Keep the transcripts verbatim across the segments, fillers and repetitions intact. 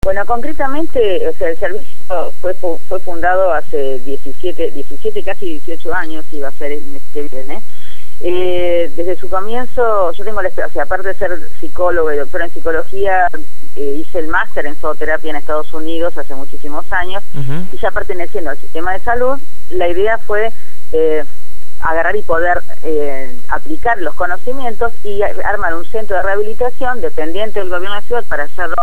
Bueno, concretamente, o sea, el servicio fue fue fundado hace diecisiete, diecisiete, casi dieciocho años, iba a ser el mes que viene. Eh, desde su comienzo, yo tengo la experiencia, o sea, aparte de ser psicólogo y doctora en psicología, eh, hice el máster en zooterapia en Estados Unidos hace muchísimos años, uh-huh. y ya perteneciendo al sistema de salud, la idea fue eh, agarrar y poder eh, aplicar los conocimientos y armar un centro de rehabilitación dependiente del gobierno de la ciudad para hacerlo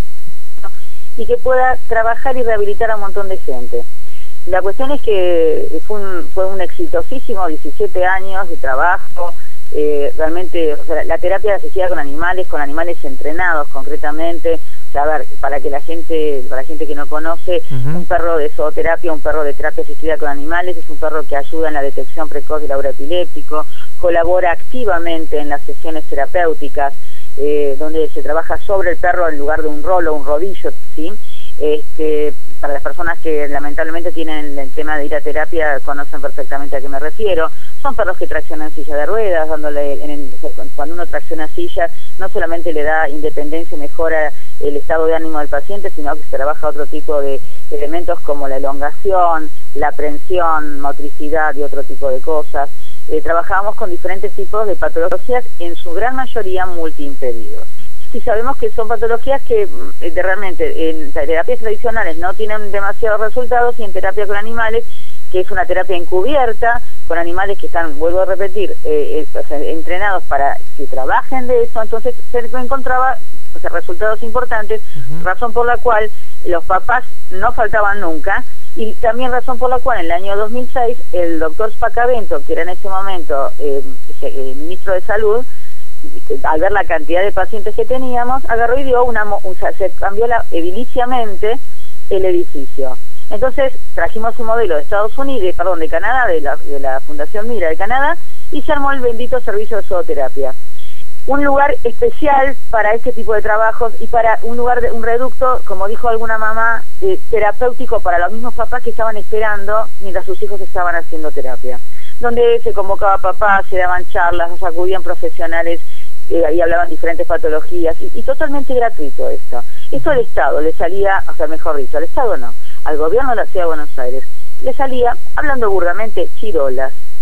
y que pueda trabajar y rehabilitar a un montón de gente. La cuestión es que fue un, fue un exitosísimo diecisiete años de trabajo, eh, realmente, o sea, la terapia asistida con animales, con animales entrenados concretamente, o sea, a ver, para que la gente, para la gente que no conoce, uh-huh. un perro de zooterapia, un perro de terapia asistida con animales, es un perro que ayuda en la detección precoz del aura epiléptico, colabora activamente en las sesiones terapéuticas, Eh, donde se trabaja sobre el perro en lugar de un rolo, un rodillo, ¿sí? Este, para las personas que lamentablemente tienen el tema de ir a terapia, conocen perfectamente a qué me refiero. Son perros que traccionan silla de ruedas, dándole en el, cuando uno tracciona silla, no solamente le da independencia y mejora el estado de ánimo del paciente, sino que se trabaja otro tipo de elementos como la elongación, la prensión, motricidad y otro tipo de cosas. Eh, trabajamos con diferentes tipos de patologías, en su gran mayoría multiimpedidos. Sí sabemos que son patologías que eh, de realmente en terapias tradicionales no tienen demasiados resultados, y en terapia con animales, que es una terapia encubierta, con animales que están, vuelvo a repetir, eh, eh, o sea, entrenados para que trabajen de eso, entonces se encontraba, o sea, resultados importantes, uh-huh. razón por la cual los papás no faltaban nunca. Y también razón por la cual en el año dos mil seis el doctor Spacavento, que era en ese momento eh, eh, ministro de Salud, al ver la cantidad de pacientes que teníamos, agarró y dio una, o sea, se cambió la, ediliciamente el edificio. Entonces trajimos un modelo de Estados Unidos, perdón, de Canadá, de la, de la Fundación Mira de Canadá, y se armó el bendito servicio de zooterapia. Un lugar especial para este tipo de trabajos y para un lugar, de un reducto, como dijo alguna mamá, eh, terapéutico para los mismos papás que estaban esperando mientras sus hijos estaban haciendo terapia. Donde se convocaba a papás, se daban charlas, se acudían profesionales eh, y hablaban diferentes patologías, y, y totalmente gratuito esto. Esto al Estado le salía, o sea, mejor dicho, al Estado no, al gobierno de la Ciudad de Buenos Aires, le salía, hablando burdamente, chirolas.